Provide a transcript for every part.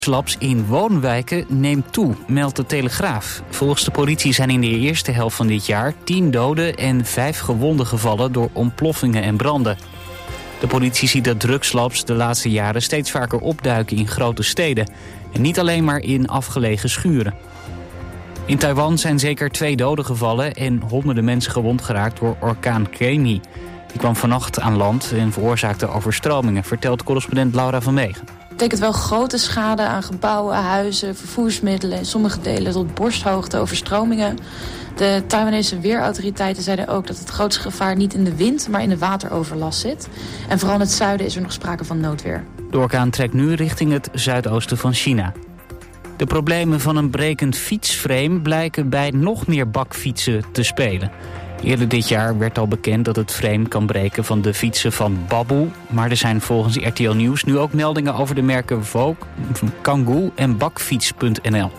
Slaps in woonwijken neemt toe, meldt de Telegraaf. Volgens de politie zijn in de eerste helft van dit jaar 10 doden en 5 gewonden gevallen door ontploffingen en branden. De politie ziet dat drugslabs de laatste jaren steeds vaker opduiken in grote steden. En niet alleen maar in afgelegen schuren. In Taiwan zijn zeker 2 doden gevallen en honderden mensen gewond geraakt door orkaan Kemi. Die kwam vannacht aan land en veroorzaakte overstromingen, vertelt correspondent Laura van Meegen. Het betekent wel grote schade aan gebouwen, huizen, vervoersmiddelen, in sommige delen tot borsthoogte overstromingen. De Taiwanese weerautoriteiten zeiden ook dat het grootste gevaar niet in de wind, maar in de wateroverlast zit. En vooral in het zuiden is er nog sprake van noodweer. De orkaan trekt nu richting het zuidoosten van China. De problemen van een brekend fietsframe blijken bij nog meer bakfietsen te spelen. Eerder dit jaar werd al bekend dat het frame kan breken van de fietsen van Babu. Maar er zijn volgens RTL Nieuws nu ook meldingen over de merken Vogue, Kangoo en Bakfiets.nl.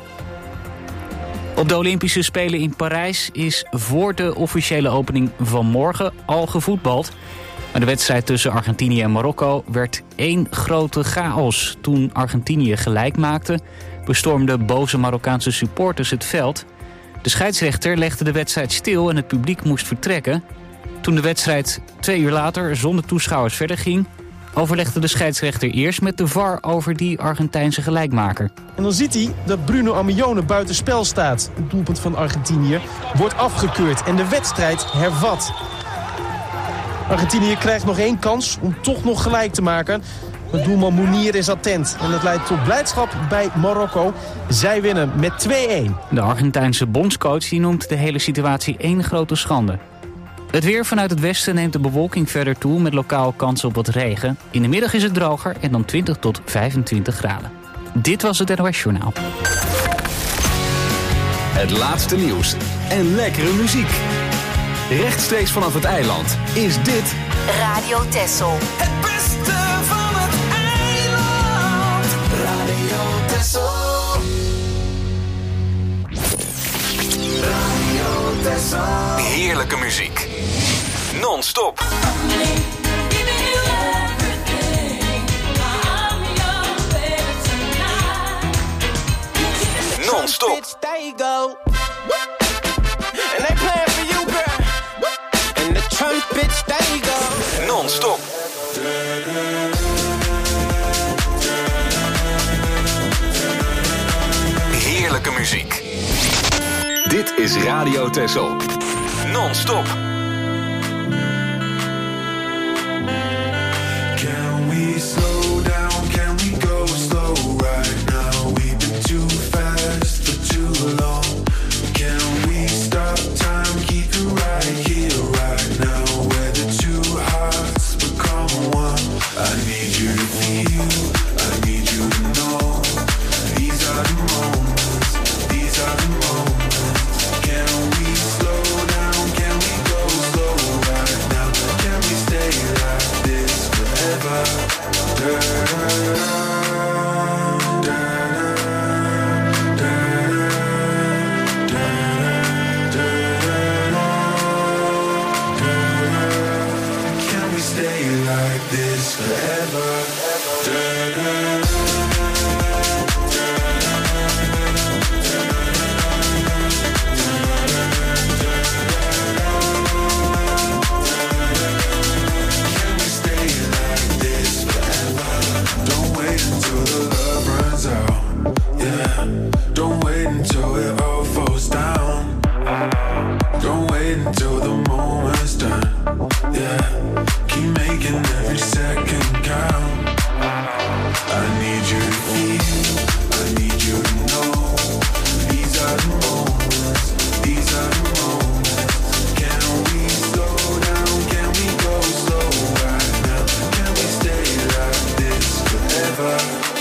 Op de Olympische Spelen in Parijs is voor de officiële opening van morgen al gevoetbald. Maar de wedstrijd tussen Argentinië en Marokko werd één grote chaos. Toen Argentinië gelijk maakte, bestormden boze Marokkaanse supporters het veld. De scheidsrechter legde de wedstrijd stil en het publiek moest vertrekken. Toen de wedstrijd 2 uur later zonder toeschouwers verder ging, overlegde de scheidsrechter eerst met de VAR over die Argentijnse gelijkmaker. En dan ziet hij dat Bruno Amione buitenspel staat. Het doelpunt van Argentinië wordt afgekeurd en de wedstrijd hervat. Argentinië krijgt nog 1 kans om toch nog gelijk te maken. De doelman Mounier is attent en dat leidt tot blijdschap bij Marokko. Zij winnen met 2-1. De Argentijnse bondscoach die noemt de hele situatie één grote schande. Het weer vanuit het westen neemt de bewolking verder toe met lokaal kans op wat regen. In de middag is het droger en dan 20 tot 25 graden. Dit was het NOS Journaal. Het laatste nieuws en lekkere muziek. Rechtstreeks vanaf het eiland is dit Radio Texel. Het beste van het eiland. Radio Texel. Radio Texel. heerlijke muziek. Non-stop. Non-stop. Bitch, there you go. And they playing for you, girl. And the church, bitch, there you go. Non-stop. Heerlijke muziek. Dit is Radio Texel. Non-stop. Can we slow down? Can we go slow right now? We've been too fast for too long. Can we stop time? Keep it right here, right now. Where the two hearts become one. I need you to feel, I need you to know. These are the moments, these are the moments. Can we slow down? Can we go slow right now? Can we stay like this forever? Can we stay like this forever? Don't wait until it all falls down. Don't wait until the moment's done. Yeah, keep making every second count. I need you to feel, I need you to know. These are the moments, these are the moments. Can we slow down? Can we go slow right now? Can we stay like this forever?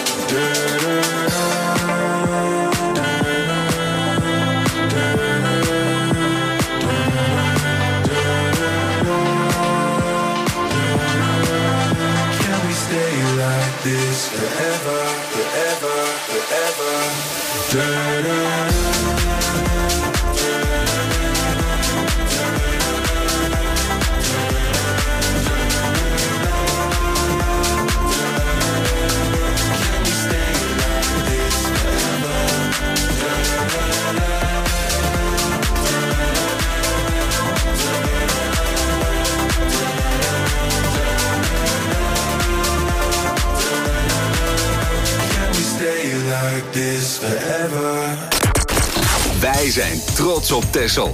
This forever, forever, forever. Can we stay like this like this forever. Wij zijn trots op Texel.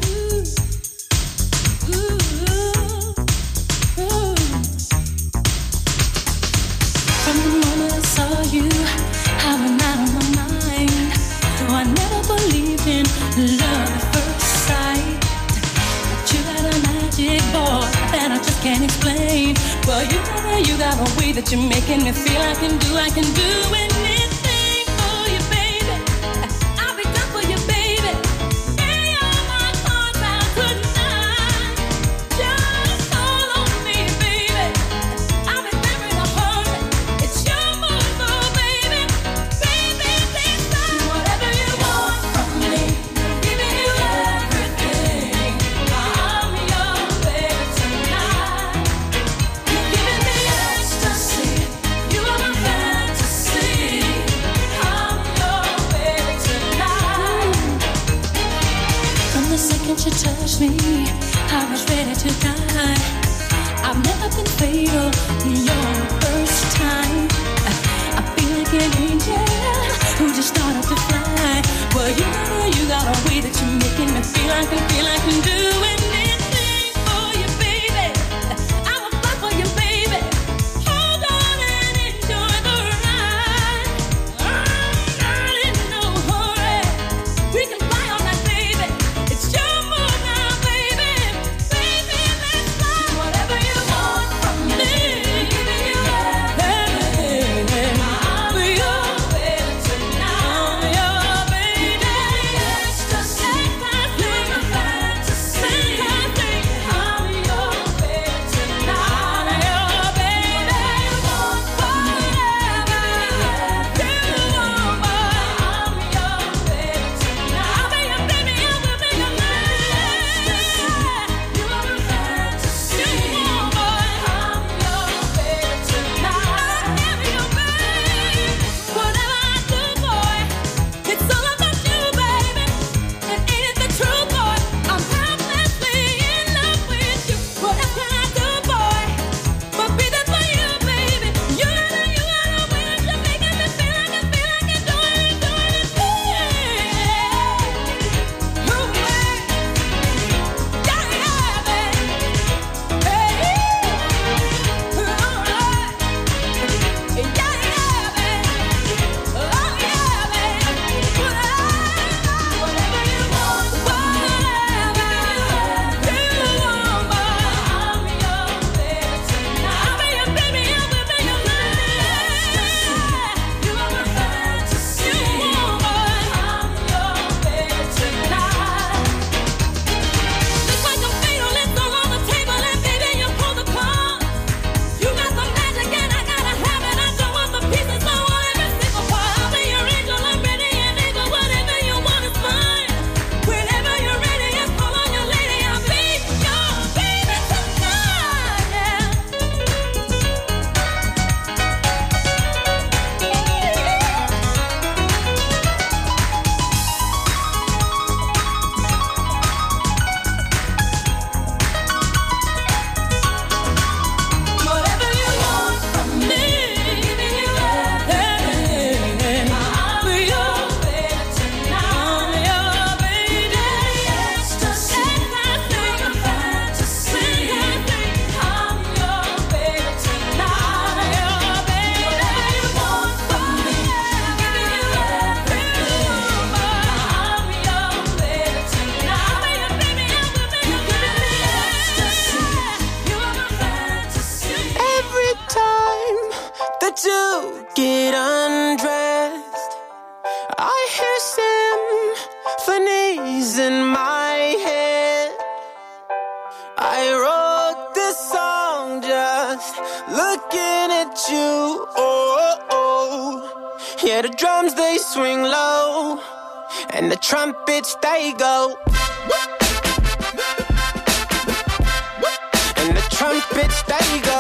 From the moment I saw you, I went out of my mind. Though I never believed in love at first sight. But you got a magic, boy, that I just can't explain. Well, you got a way that you're making me feel I can do anything for you, baby. I'll be done for you, baby. Any of my cards out tonight. Just call on me, baby. I'll be there in a hurry. It's your move, oh, baby. Baby, please do whatever you want from me. Giving you everything. I'm your baby tonight. You're giving me ecstasy. You are my fantasy. I'm your baby tonight. From the second you touched me, I was ready to die. I've never been fatal, you're the first time. I feel like an angel who just started to fly. Well, you got a way that you're making me feel I can do anything for you, baby. I will fly for you, baby. Hold on and enjoy the ride. I'm not in no hurry. We can fly all night, baby. It's your move now, baby. Baby, let's fly. Whatever you want from me. Giving you everything. I'm your baby tonight. I'm your baby. Ecstasy. You're my fantasy. I'm your baby tonight. I'm your baby. Whatever you want, I'm your baby tonight. I'll be your baby. I will be your man. You are my fantasy. I'm your baby tonight. I'm your baby. Whatever I do, boy, it's all about you, baby. And ain't it the truth, boy? I'm helplessly in love with you. What else can I do, boy, but be there for you, baby? You got a way that you're making me feel I can do anything. Ooh, yeah, baby. Hey, all right. Yeah, baby. Oh, yeah, baby. Whatever you want, whatever you want, boy, I'm your baby tonight. I'll be your baby, I will be your man. You are my fantasy, boy, I'm your baby tonight. Looks like a fatal list all on the table, and baby, you pull the card. You got the magic and I gotta have it. I don't want the pieces, I want every single part. I'll be your angel, I'm ready and able. Whatever you want is mine. Whenever you're ready, just call on your lady. I'll be your baby tonight. Whatever you want from me, giving you everything. I'm your baby tonight. I'm your baby. Ecstasy. You're my fantasy. I'm your baby tonight. I'm your baby. Whatever you want from me, giving you everything. I'm your baby tonight. I'm your baby. I will be your baby. Ecstasy. You are my fantasy. Every time that you get undressed, I hear symphonies in my head. I wrote this song just looking at you. Yeah, the drums they swing low, and the trumpets they go. And the trumpets they go.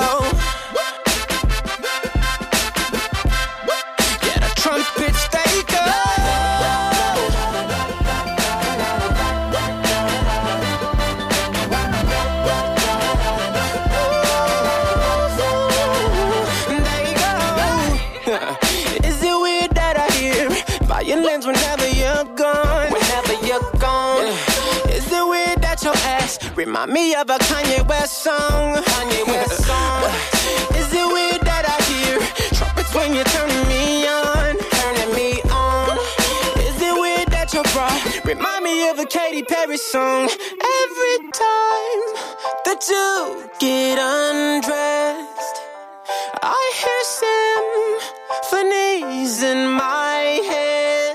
Yeah, the trumpets they go. They go. Is it weird that I hear violins whenever you're gone. Whenever you're gone. Yeah. Is it weird that your ass remind me of a Kanye West song? Kanye West song. Is it weird that I hear trumpets when you're turning me on? Turning me on. Is it weird that your bra remind me of a Katy Perry song? Every time that you get undressed, I hear symphonies in my head.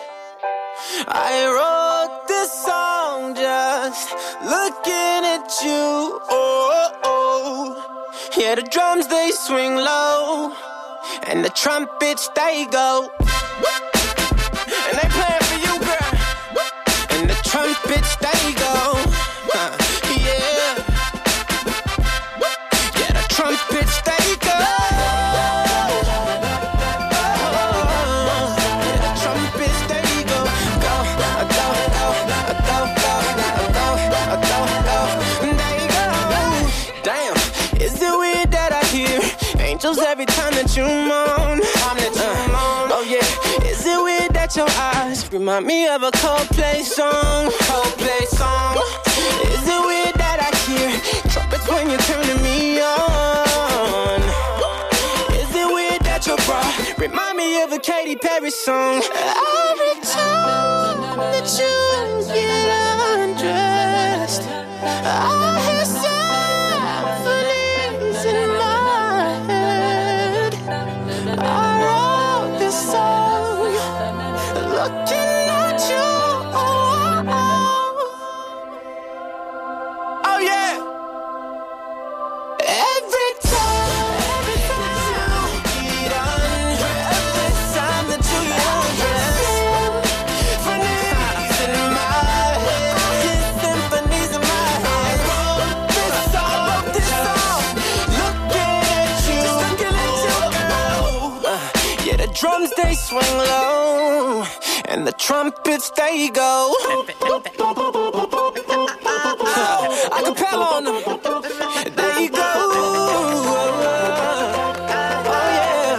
I wrote this song just looking at you. Oh, oh. Yeah, the drums they swing low, and the trumpets they go, and they playing for you, girl. And the trumpets they go, yeah. Yeah, the trumpets they go. Every time that you moan, oh yeah. Is it weird that your eyes remind me of a Coldplay song? Coldplay song. Is it weird that I hear trumpets when you're turning me on? Is it weird that your bra remind me of a Katy Perry song? Every time that you get undressed, I hear symphonies in my I wrote this song looking at you. Oh yeah. Every time you get undressed, every time that you get undressed, symphonies in my head, symphonies in my head. I wrote this song looking at you. Yeah, the drums they swing low, and the trumpets they go. Acapella on them. There you go. Oh yeah.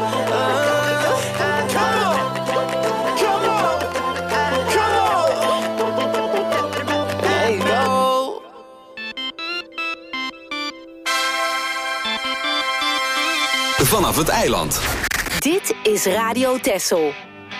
Come on, come on, come on. There you go. Vanaf het eiland. Dit is Radio Texel.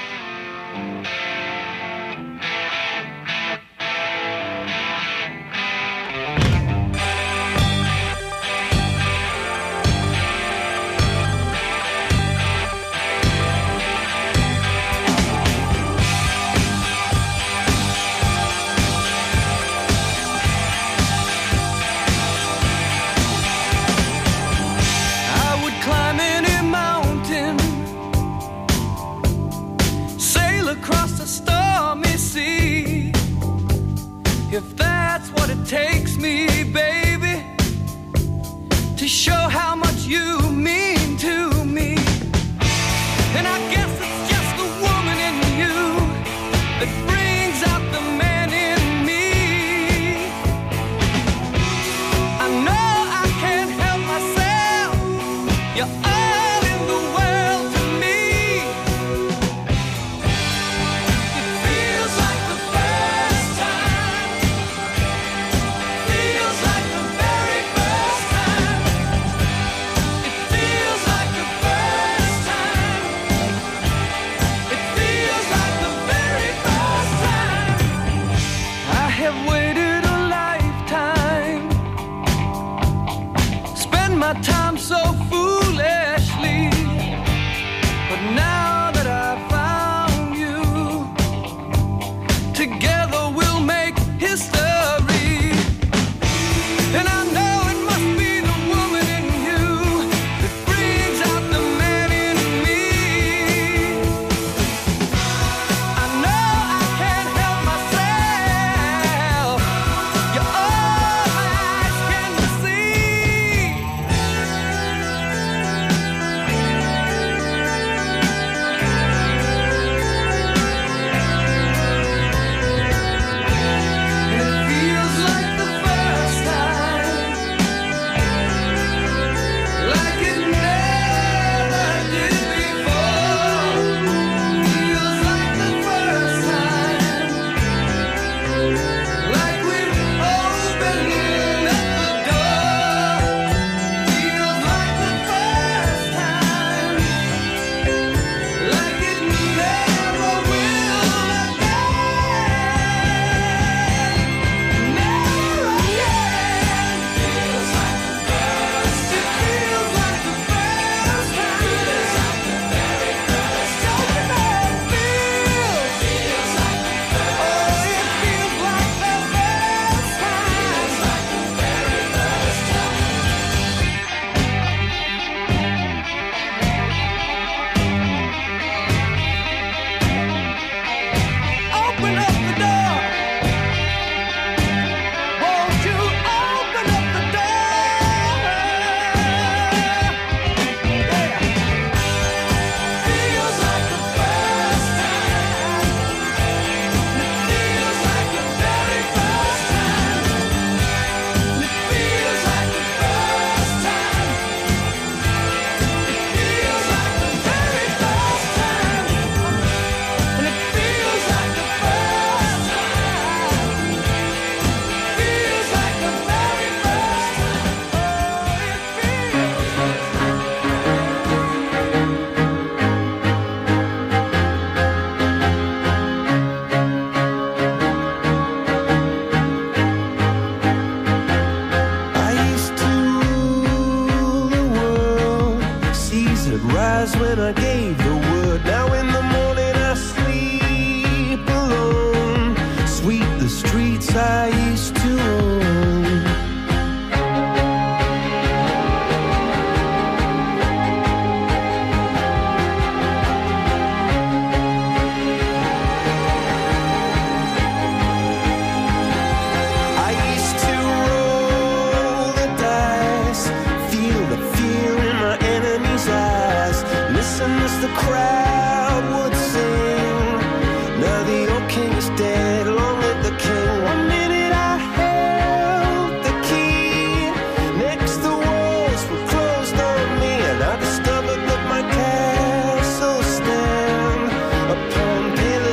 If that's what it takes me, baby, to show how much you mean to me. And I guess it's just the woman in you that brings out the man in me. I know I can't help myself. You're all in the world to me. It feels like the first time. Feels like the very first time. It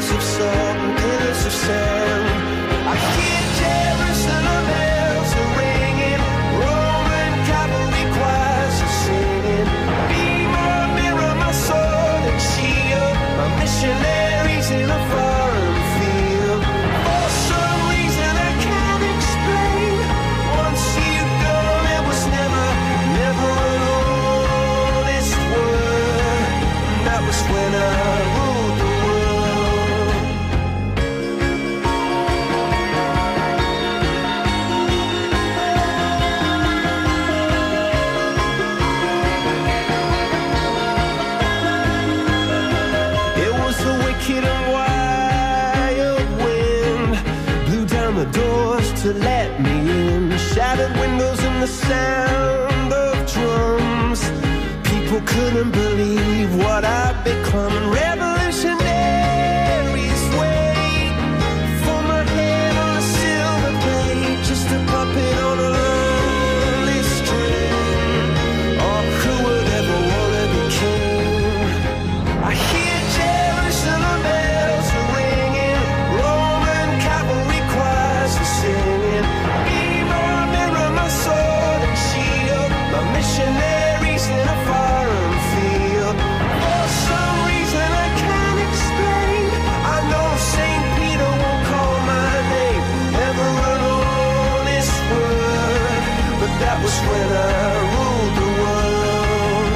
pillars of salt and pillars of sand. I hear Jerusalem bells are ringing, Roman cavalry choirs are singing. Be my mirror, my sword and shield, my missionaries in a foreign field. For some reason I can't explain, once you go there was never an honest word. That was when I ruled the world. It was the wicked and wild wind, blew down the doors to let me in, shattered windows and the sound of drums. People couldn't believe what I'd become. Revolutionaries wait for my head on a silver plate, just a puppet on a lonely string. Oh, who would ever wanna be king? I hear Jerusalem bells are ringing, Roman cavalry choirs are singing. Be my mirror, my sword and shield, my missionaries in a foreign field. For some reason I can't explain, I know St. Peter won't call my name, never an honest word, but that was when I ruled the world.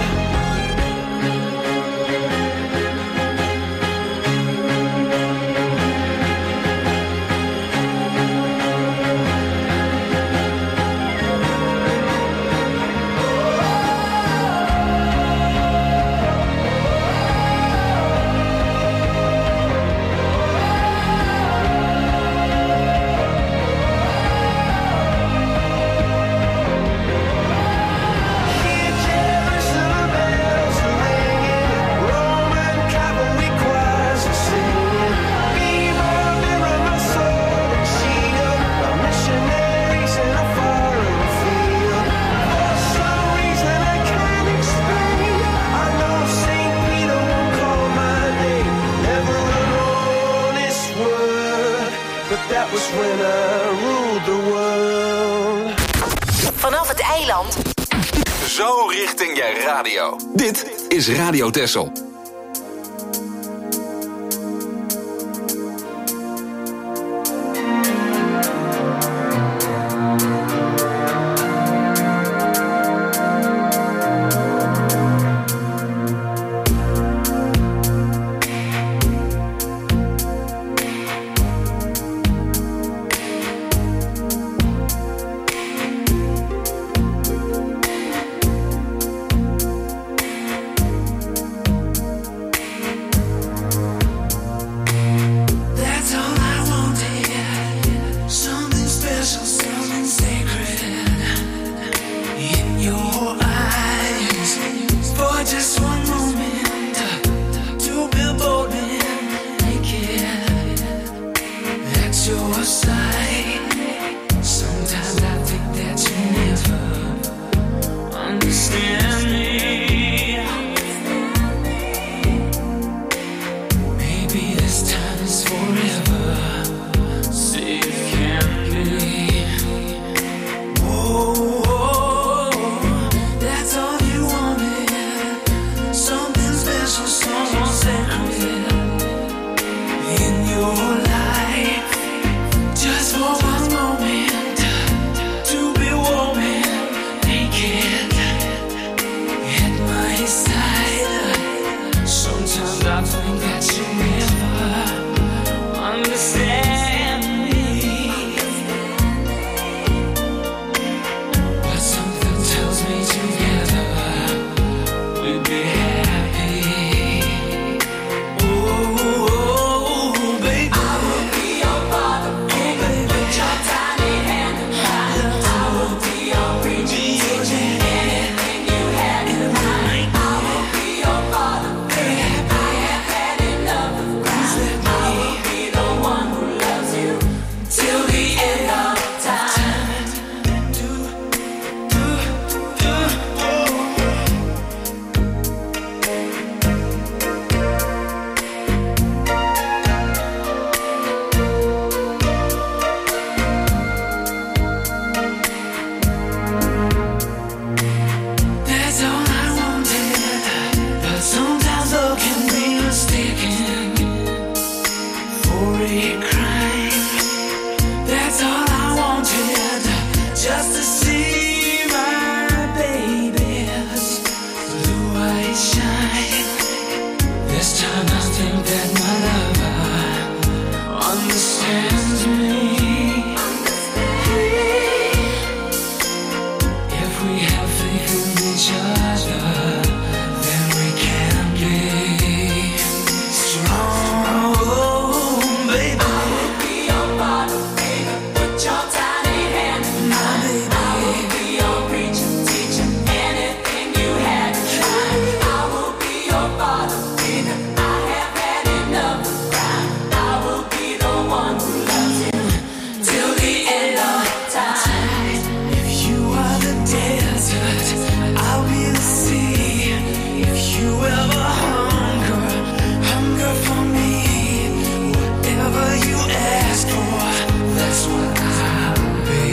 Hear Jerusalem bells are ringing, Roman cavalry choirs are singing. Be my mirror, my sword and shield, my missionaries in a foreign field. For some reason I can't explain, I know St. Peter won't call my name, never an honest word, but that was when I ruled the world. Vanaf het eiland Zo richting je radio. Dit is Radio Texel. That's all I wanted. Something special, something sacred in your eyes. For just one moment, to be bold and naked at your side. Sometimes I think that you never understand me. Maybe this time is forever. See it can be. Whoa, that's all you wanted. Something special, someone sacred in your life. Just for one moment, to be warm and naked at my side. Sometimes I think that you never story crying. That's all I wanted, just to see my baby's blue eyes shine. This time I think that my lover understands me. If we have faith in each other, then we can be strong, baby. I will be your father, baby. Put your tiny hand in my baby. I will be your preacher, teacher, anything you had to try. I will be your father, baby. I have had enough of crime. I will be the one who loves you till the end of time. If you are the desert, I'll be the sea. If you ever hunger for me, whatever you ask for, that's what I'll be.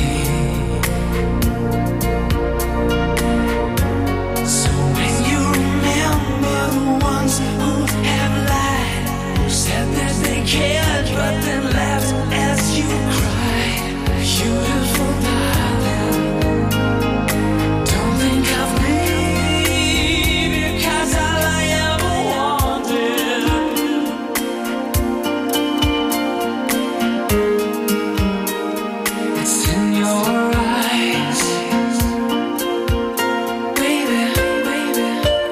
So when you remember the ones who have lied, who said that they cared but then laughed as you cried, beautiful darling, don't think of me, because all I ever wanted it's in your eyes, baby, baby.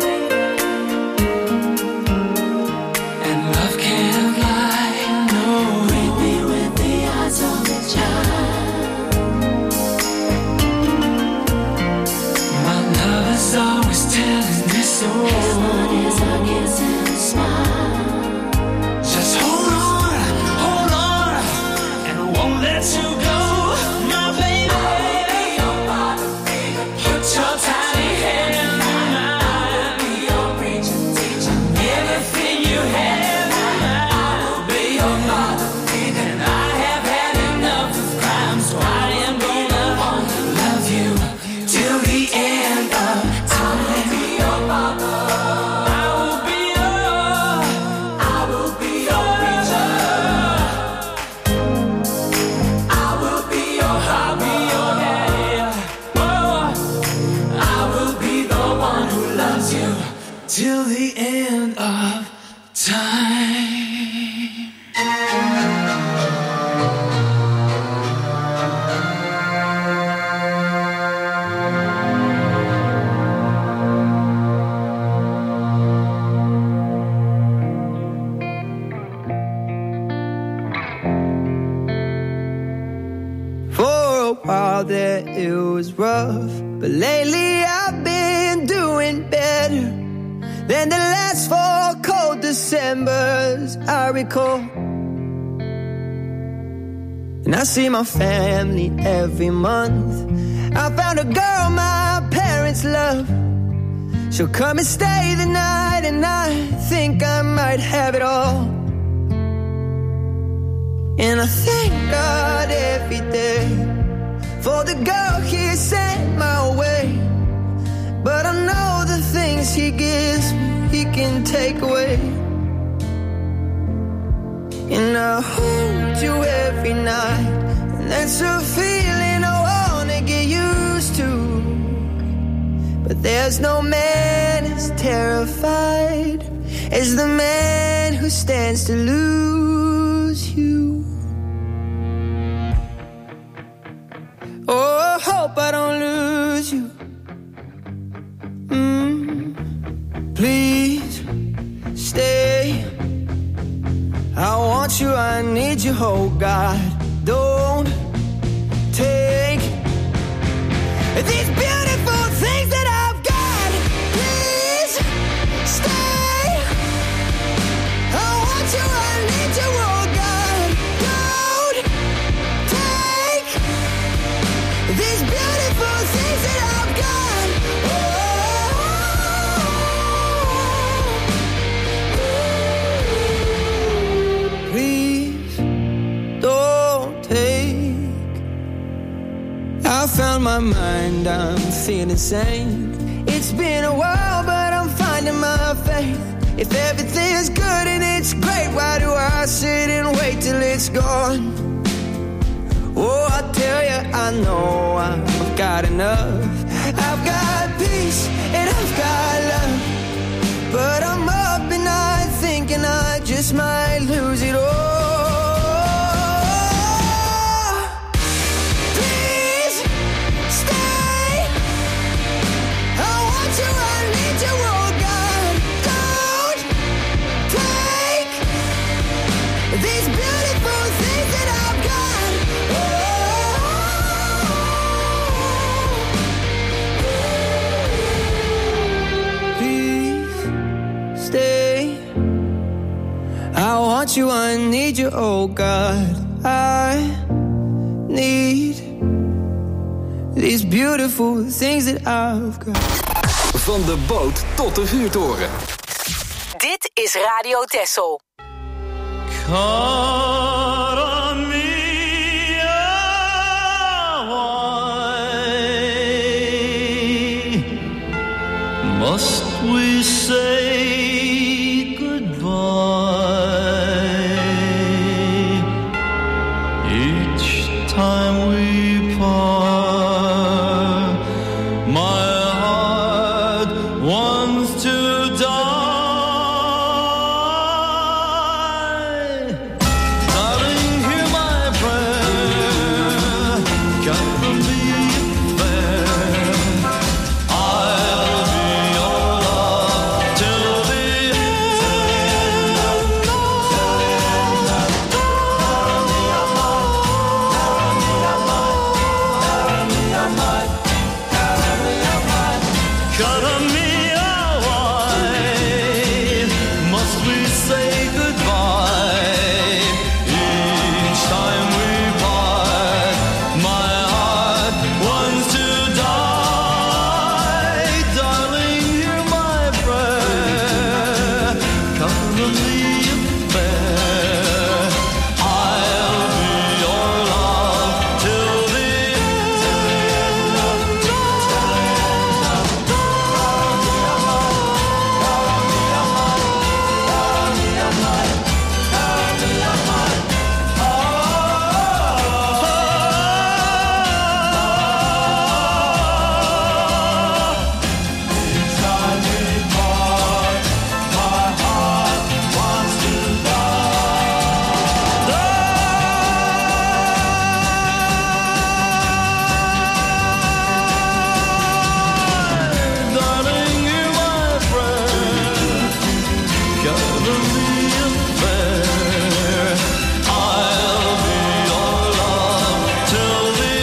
And love can't lie, no. Read me with the eyes of a child. My love is always telling me so. As long as I kiss and smile, just hold on, and I won't let you go, my baby. I will be your father, baby. Put your tiny hand in mine. I will be your preacher, teacher, everything you have. I will be your father, baby. And I have had enough of crime, so I am gonna love you till the end of time. I will be your father. I will be your preacher. I will be your daddy. Oh, I will be the one who loves you till the end of time. For a while there it was rough, but lately I've been doing better than the last 4 cold Decembers I recall. And I see my family every month. I found a girl my parents love. She'll come and stay the night, and I think I might have it all. And I thank God every day for the girl he sent my way. But I know the things he gives me, he can take away. And I hold you every night, and that's a feeling I wanna get used to. But there's no man as terrified as the man who stands to lose you. Oh, I hope I don't lose you. Please stay. I want you, I need you, oh God. Don't take these beautiful things that I've got. Please stay. I want you, I need you, oh God. Don't take these beautiful things that I've got. Please don't take. I found my mind, I'm feeling sane. It's been a while, but I'm finding my faith. If everything's good and it's great, why do I sit and wait? it's gone. Oh, I tell you, I know I've got enough. I've got peace and I've got love, but I'm up at night thinking I just might lose it all. Please stay. I want you, I need you, oh God. Don't take these beautiful things that I've got. Please stay. I want you, I need you, oh God. I need these beautiful things that I've got. Van de boot tot de vuurtoren. Dit is Radio Texel. Cara mia, why must we say goodbye each time we part? My heart wants to die. Darling, hear my prayer. God from the affair. I'll be your love till the end. Cara mia, why must we say goodbye each time we part? My heart wants to die. Darling, hear my prayer. Come to the affair. I'll be your love till the darling, hear my prayer. Come to the affair. I'll be your love till the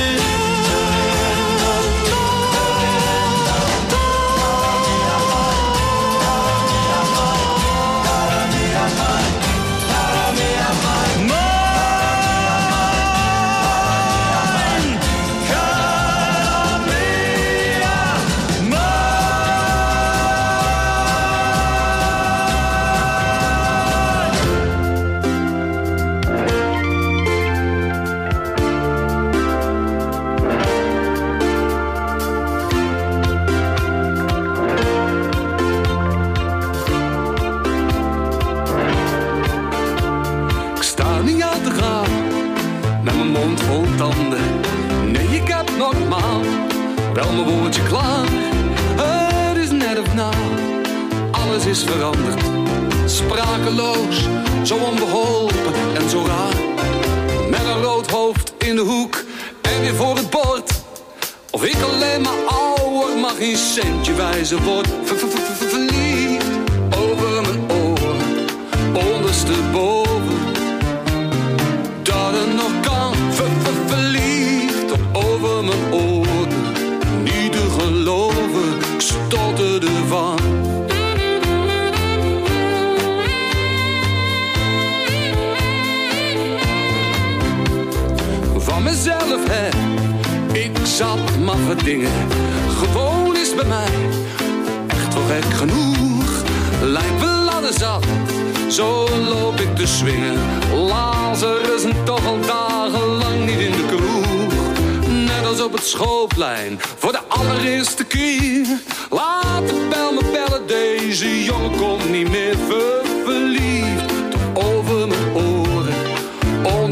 Ik sta niet aan te gaan, met mijn mond vol tanden. Nee, ik heb nogmaals wel mijn woordje klaar. Het is net of na, alles is veranderd. Sprakeloos, zo onbeholpen en zo raar. Met een rood hoofd in de hoek en weer voor het bord. Of ik alleen maar ouder, maar geen centje wijzer word. Verliefd over mijn oren, ondersteboven. Dat het nog kan, verliefd over mijn oren. Niet te geloven, ik stotterde van. Van mezelf, hè, ik zat maffe dingen. Gewoon is bij mij echt wel gek genoeg. Lijkt wel ladder zat, zo loop ik te swingen. Lazarus en toch al dagenlang niet in de kroeg. Net als op het schoolplein, voor de allereerste keer. Laat de bel me bellen, deze jongen komt niet meer verliefd. Tot over mijn oren,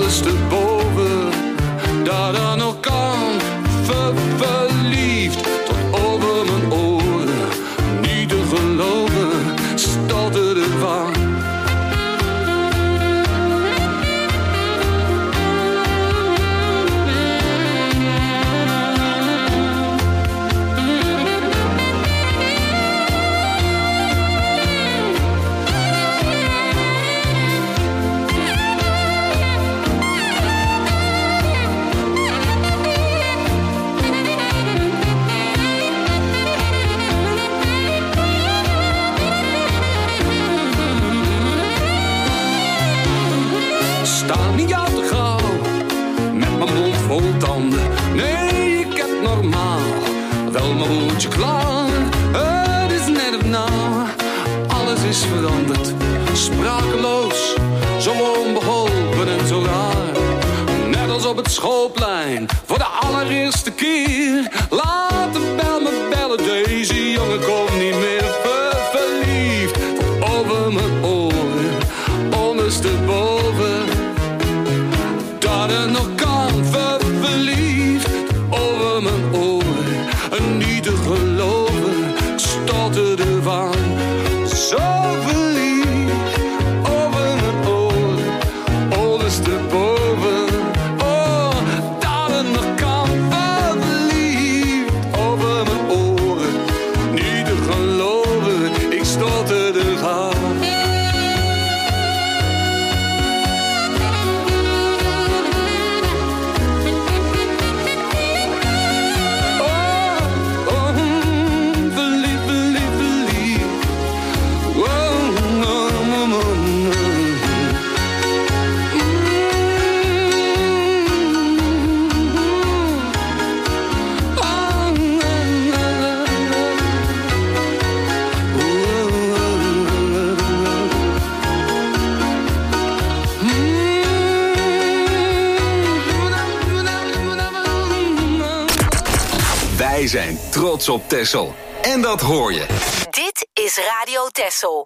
sta niet jou te gauw met mijn mond vol tanden. Nee, ik heb normaal wel mijn hoedje klaar. Het is net of nou, alles is veranderd. Sprakeloos, zo onbeholpen en zo raar. Net als op het schoolplein, voor de allereerste keer. Laat de bel me bellen, deze jongen komt niet meer verliefd. Over mijn oren, ondersteboven. Dat het nog kan, verliefd. Over mijn oren, en niet te geloven. Ik stotterde van, zo verliefd. Over mijn oren, ondersteboven. Oh, dat het nog kan, verliefd. Over mijn oren, niet te geloven. Ik stotterde van. Wij zijn trots op Texel. En dat hoor je. Dit is Radio Texel.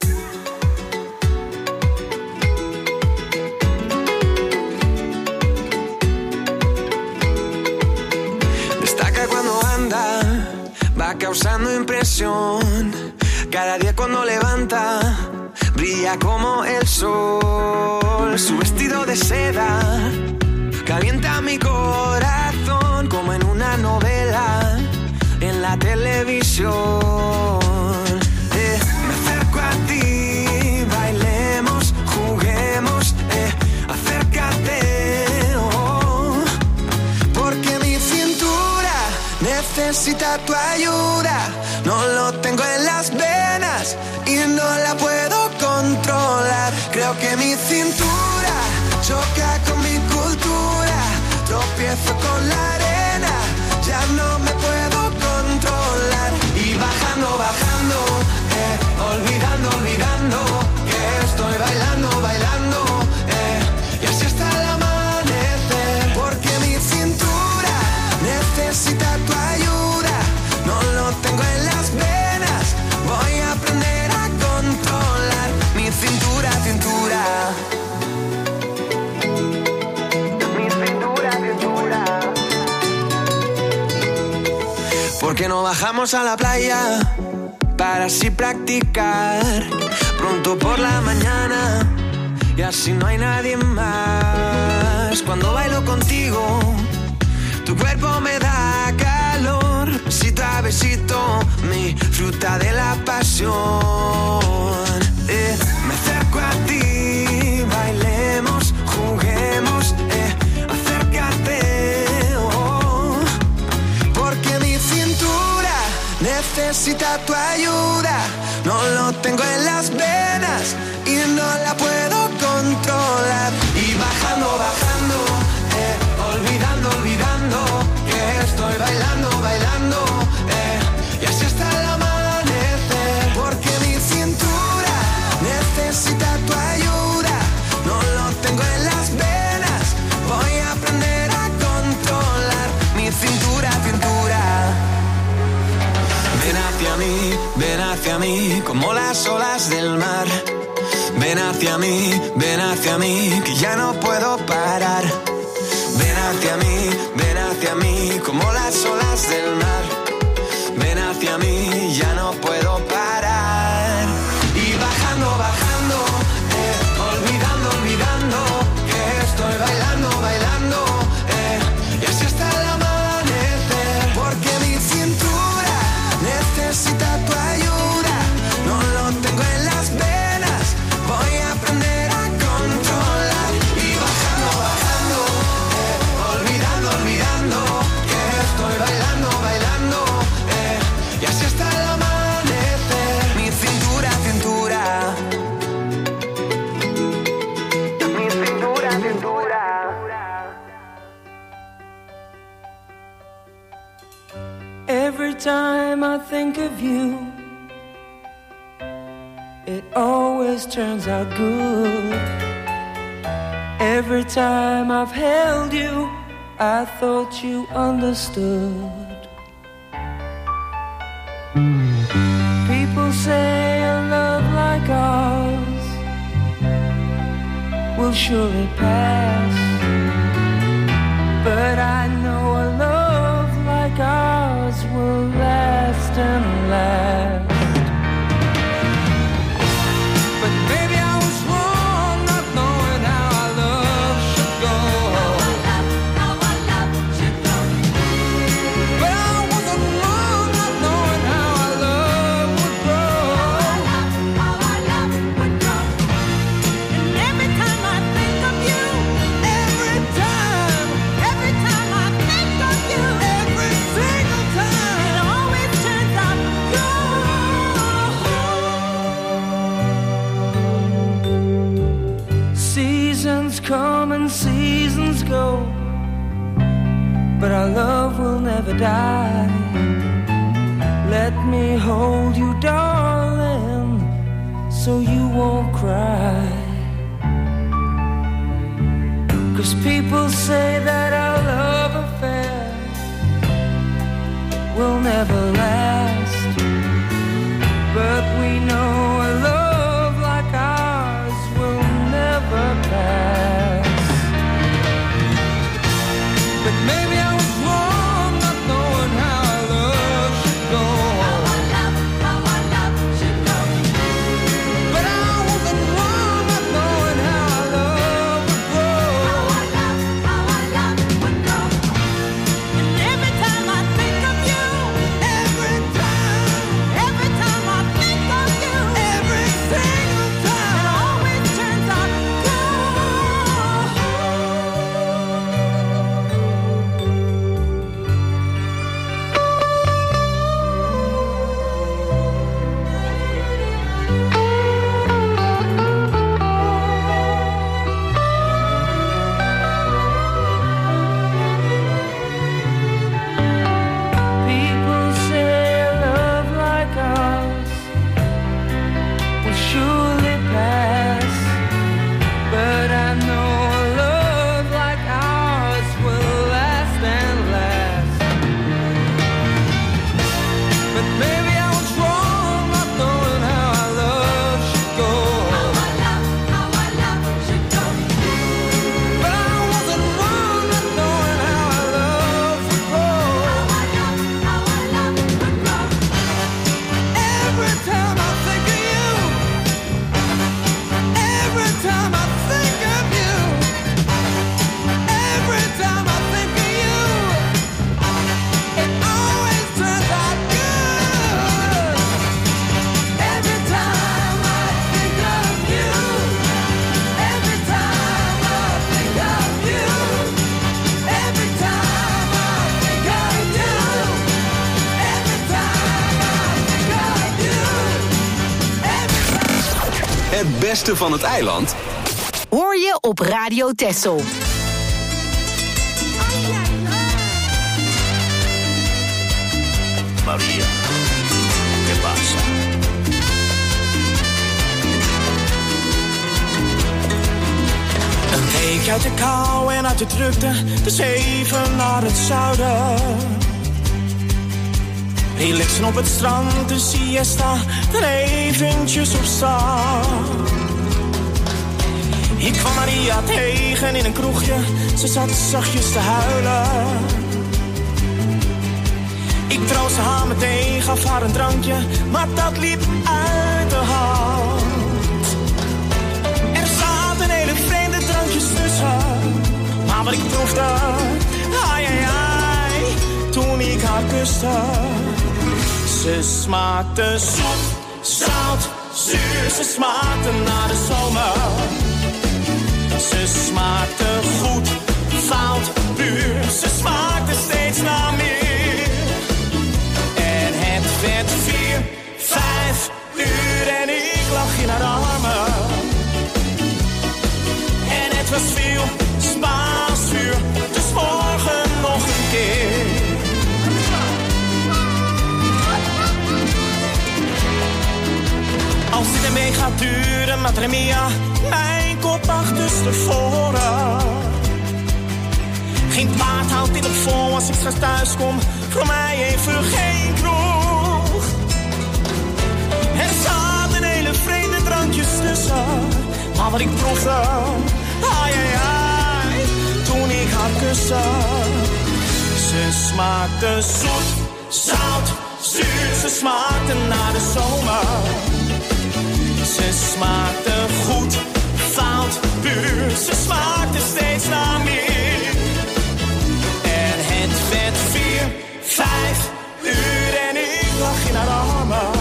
Destaca cuando anda, va causando impresión. Cada día cuando levanta, brilla como el sol. Su vestido de seda calienta mi corazón como en una novela en la televisión. Me acerco a ti, bailemos, juguemos, acércate, oh, porque mi cintura necesita tu ayuda. No lo tengo en las venas y no la puedo controlar. Creo que mi cintura choca con mi cultura. Tropiezo con la arena, ya no me puedo controlar. Y bajando, bajando, olvidando, olvidando, que estoy bailando, bailando, y así hasta el amanecer. Porque mi cintura necesita tu ayuda. No lo tengo en las venas, voy a aprender a controlar mi cintura, cintura. ¿Por qué no bajamos a la playa para así practicar pronto por la mañana y así no hay nadie más? Cuando bailo contigo, tu cuerpo me da calor, besito a besito, mi fruta de la pasión. Me acerco a ti, bailemos, juguemos, acércate, oh, porque mi cintura necesita tu ayuda. No lo tengo en las venas y no la puedo controlar. Y bajando, bajando, olvidando, olvidando, que estoy bailando, bailando, y así hasta el amanecer. Porque mi cintura necesita tu ayuda. No lo tengo en las venas, voy a aprender a controlar mi cintura, cintura. Ven hacia mí, como las olas del mar. Ven hacia mí, que ya no puedo parar. Ven hacia mí, como las olas del mar. Ven hacia mí, ya no puedo parar. Y bajando, bajando, olvidando, olvidando, que estoy bailando, bailando, y así hasta el amanecer. Porque mi cintura necesita tu ayuda. No lo tengo en las venas, voy a aprender a controlar. Y bajando, bajando, time I think of you, it always turns out good. Every time I've held you, I thought you understood. People say a love like ours will surely pass, but I know a love like ours will last and last. But maybe I was wrong not knowing how our love should go. How our love should go. But I wasn't wrong not knowing how our love would grow. How our love would grow. And every time I think of you, every time I think of you, every single time, it always turns out good. Seasons come and seasons go, but our love will never die. Let me hold you, darling, so you won't cry. 'Cause people say that our love affair will never last, but we know a love like ours will never pass. But maybe I was wrong not knowing how our love should go. How our love should go. But I wasn't wrong not knowing how our love would grow. How our love would grow. And every time I think of you, every time I think of you, every single time, it always turns out people say a love like ours will surely pass, but I know a love like ours will last and last. But maybe I was wrong not knowing how our love should go. How our love should go. But I wasn't wrong not knowing how our love would grow. How our love would grow. Every time I think of you, every time I think of you, every time I think of you, it always turns out good. Every time I think of you, every time I think of you, every time I think of you, every time I think of you, Het beste van het eiland Hoor je op Radio Texel. Maria, ¿qué pasa? Een week uit de kou en uit de drukte, dus even naar het zuiden. Relaxen op het strand, de siesta, dan eventjes op stap. Ik kwam Maria tegen in een kroegje, ze zat zachtjes te huilen. Ik troostte haar meteen, gaf haar een drankje, maar dat liep uit de hand. Er zaten hele vreemde drankjes tussen, maar wat ik proefde, ai ai ai, toen ik haar kuste. Ze smaakte zoet, zout, zuur, ze smaakte naar de zomer. Ze smaakte goed, fout, puur, ze smaakte steeds naar meer. En het werd 4, 5 uur en ik lag in haar armen. En het was veel Spaans vuur, dus morgen nog een keer. week gaat duren, madre mia. Mijn kop achterstevoren. Geen paard houdt dit op vol als ik straks thuis kom. Voor mij even geen kroeg. Er zaten hele vreemde drankjes tussen. Maar wat ik proefde, ai ai ai, toen ik haar kuste. Ze smaakte zoet, zout, zuur. Ze smaakte naar de zomer. Ze smaakte goed, fout, puur. Ze smaakte steeds naar meer. En het werd 4, 5 uur en ik lag in haar armen.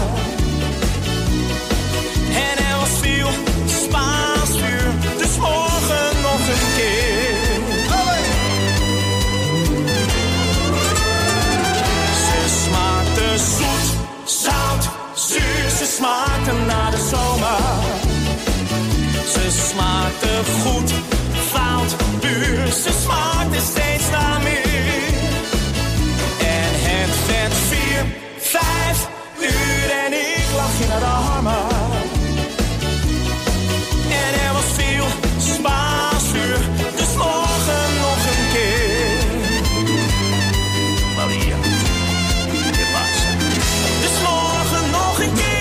En er was veel Spaans vuur, dus morgen nog een keer. Ze smaakte zoet, zout, zuur. Ze smaakte naar de zomer. Ze smaakte goed, fout, puur. Ze smaakte steeds naar meer. En het werd 4, 5 uur en ik lag in haar armen. En er was veel Spaans vuur, dus morgen nog een keer. Maria, ¿qué pasa? Dus morgen nog een keer.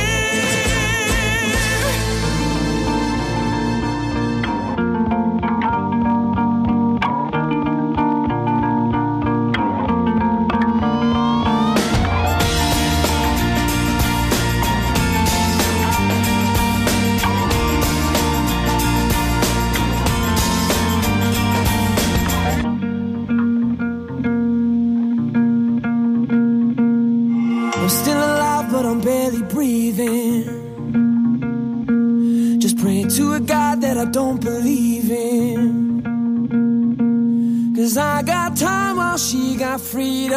I don't believe in. 'Cause I got time while she got freedom.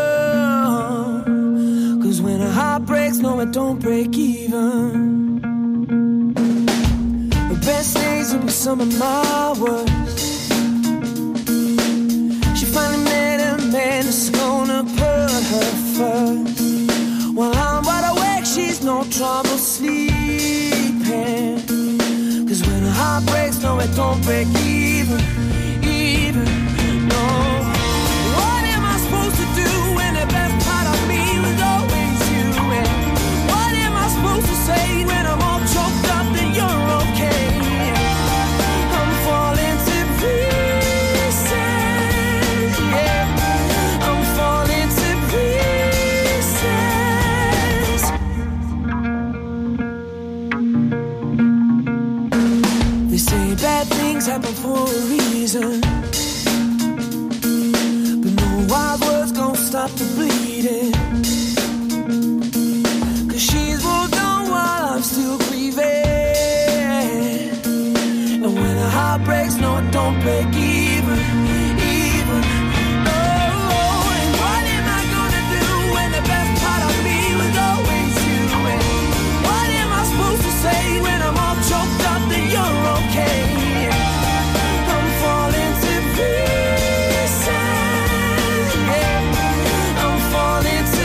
'Cause when a heart breaks, no it don't break even. The best days will be some of my worst. She finally met a man that's gonna put her first. While I'm wide awake, she's no trouble sleeping. When a heart breaks, no, it don't break even, no. What am I supposed to do when the best part of me was always you? And what am I supposed to say when I'm all choked up that you're okay? I'm falling to pieces, yeah. I'm falling to pieces. They say bad things happen for a reason, but no wild words gon' stop the bleeding. 'Cause she's moved on while I'm still grieving. And when a heart breaks, no it don't break even, no. And what am I gonna do when the best part of me was always you? And what am I supposed to say when I'm all choked up that you're okay? I'm falling to pieces, yeah. I'm falling to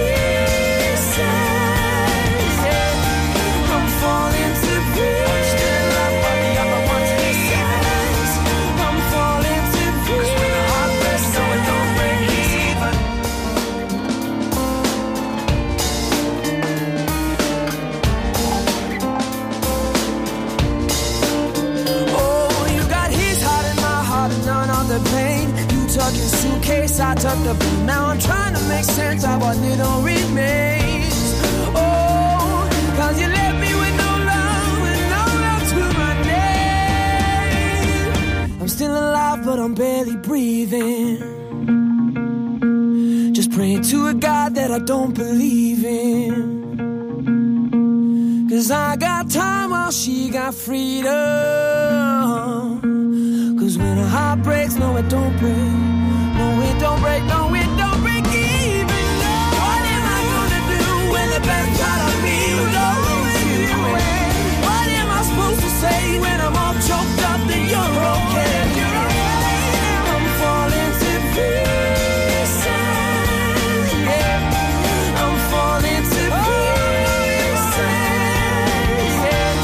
pieces, yeah. I'm falling to pieces. Still love by the other one's pieces. I'm falling to pieces. 'Cause when the heart breaks, no it don't break even. The pain, you tuck your suitcase, I tuck the blue. Now I'm trying to make sense of what little remains. Oh, 'cause you left me with no love and no love to my name. I'm still alive, but I'm barely breathing. Just praying to a God that I don't believe in. 'Cause I got time while she got freedom. 'Cause when a heart breaks, no it don't break, no it don't break, no it don't break even, no. What am I gonna do when the best part of me was always you? What am I supposed to say when I'm all choked up that you're okay? I'm falling to pieces, yeah. I'm falling to pieces, yeah.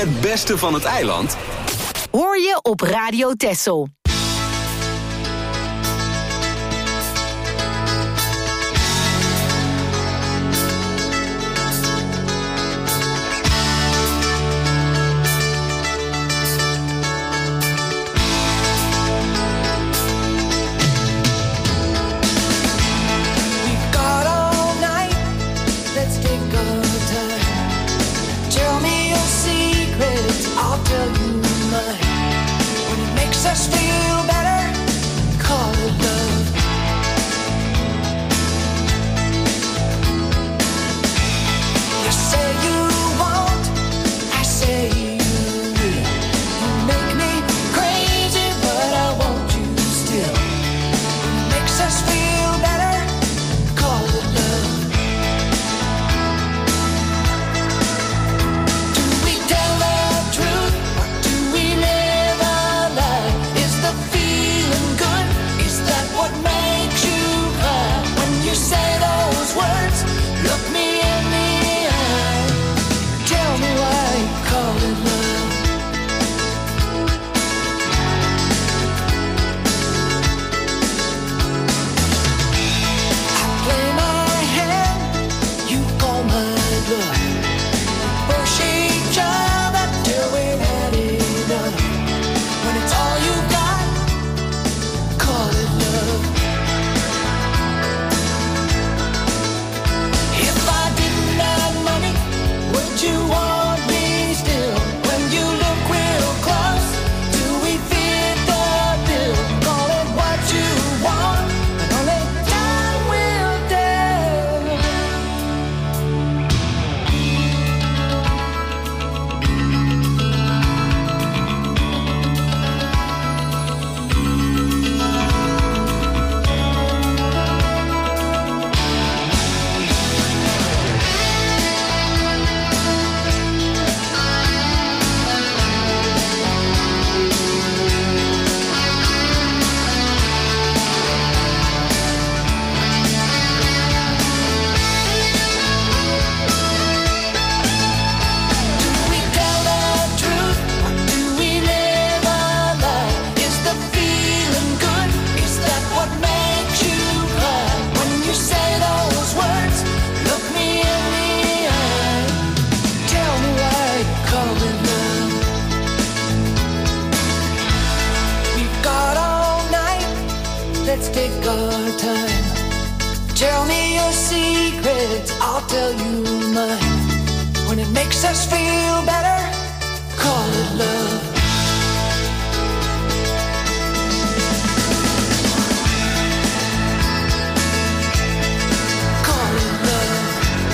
Het beste van het eiland hoor je op Radio Texel. Us feel better, call it love. You say you won't, I say you will. You make me crazy, but I want you still. It makes us feel better, call it love. Do we tell the truth, or do we live a lie? Feeling good, is that what makes you cry? When you say those words, look me in the eye. Tell me why you call it love. I play my hand, you call my bluff. Push each other till we've had enough. When it's all you got, call it love. If I didn't have money, would you want me still? When you look real close, do we fit the bill? Call it what you want, and only time will tell. Let's take our time. Tell me your secrets, I'll tell you mine. When it makes us feel better, call it love. Call it love.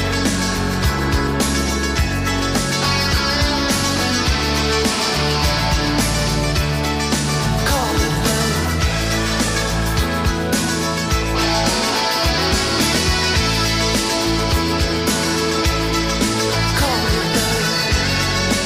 Call it love. Call it love.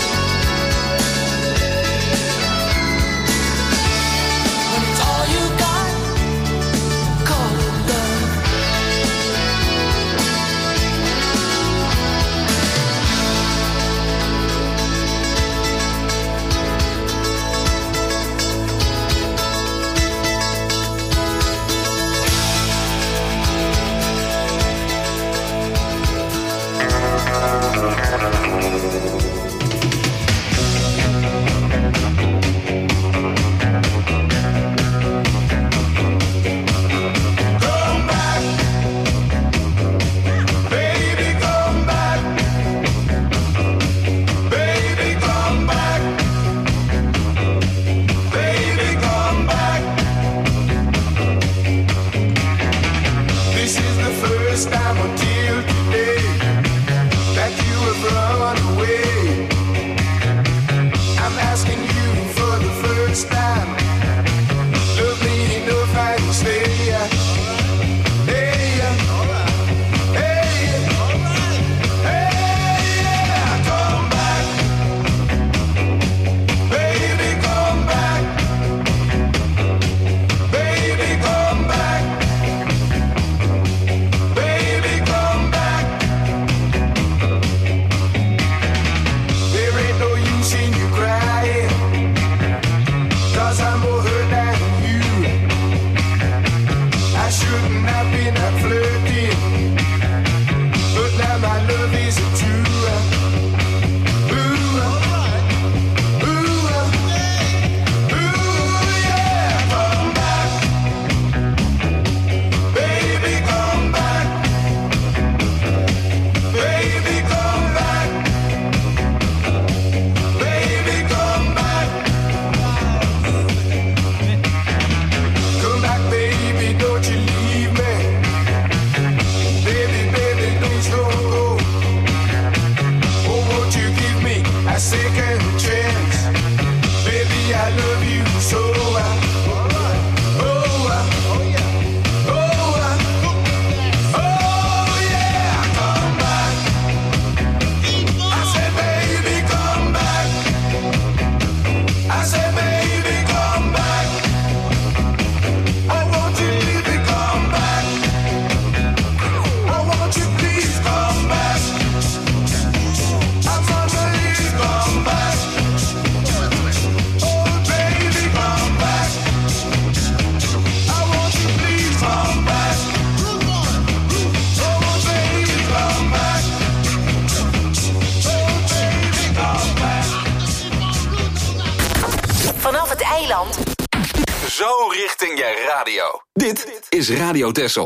and I've been out flirting, but now my love isn't true. Zo richting je radio. Dit is Radio Texel.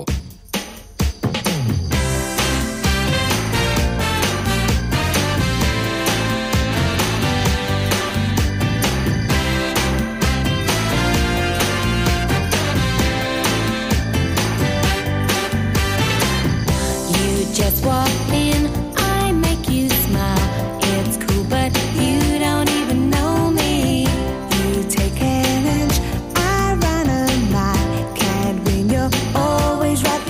You just walk in, I make you smile. It's cool, but you don't even know me. You take an inch, I run a mile. Can't win, you're always right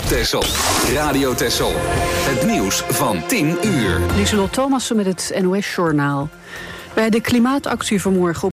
Texel. Radio Texel. Het nieuws van 10 uur. Lieselot Thomassen met het NOS-journaal. Bij de klimaatactie vanmorgen